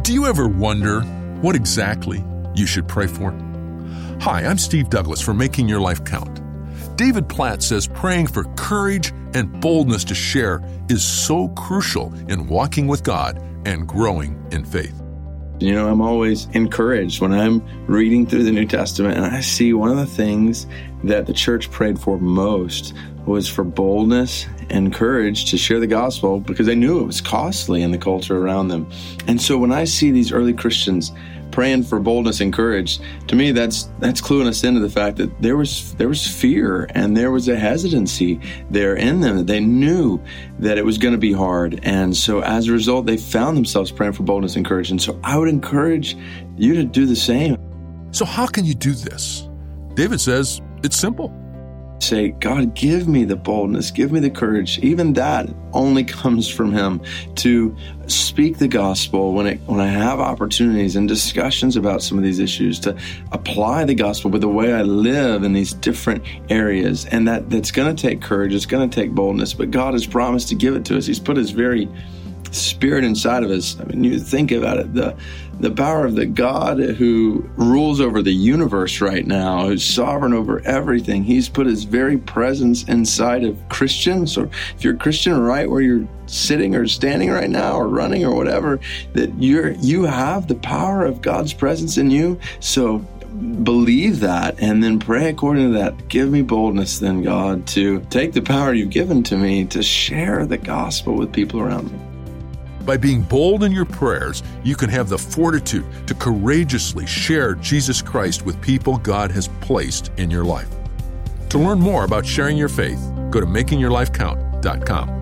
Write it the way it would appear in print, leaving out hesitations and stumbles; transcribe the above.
Do you ever wonder what exactly you should pray for? Hi, I'm Steve Douglas for Making Your Life Count. David Platt says praying for courage and boldness to share is so crucial in walking with God and growing in faith. You know, I'm always encouraged when I'm reading through the New Testament and I see one of the things that the church prayed for most was for boldness and courage to share the gospel because they knew it was costly in the culture around them. And so when I see these early Christians praying for boldness and courage, to me that's cluing us into the fact that there was fear and there was a hesitancy there in them, that they knew that it was going to be hard. And so as a result, they found themselves praying for boldness and courage. And so I would encourage you to do the same. So how can you do this? David says it's simple. Say, God, give me the boldness, give me the courage. Even that only comes from Him, to speak the gospel when I have opportunities and discussions about some of these issues, to apply the gospel with the way I live in these different areas. And that's going to take courage, it's going to take boldness, but God has promised to give it to us. He's put His very Spirit inside of us. I mean, you think about it, the power of the God who rules over the universe right now, who's sovereign over everything. He's put His very presence inside of Christians. So if you're a Christian right where you're sitting or standing right now or running or whatever, that you have the power of God's presence in you. So believe that and then pray according to that. Give me boldness then, God, to take the power you've given to me to share the gospel with people around me. By being bold in your prayers, you can have the fortitude to courageously share Jesus Christ with people God has placed in your life. To learn more about sharing your faith, go to makingyourlifecount.com.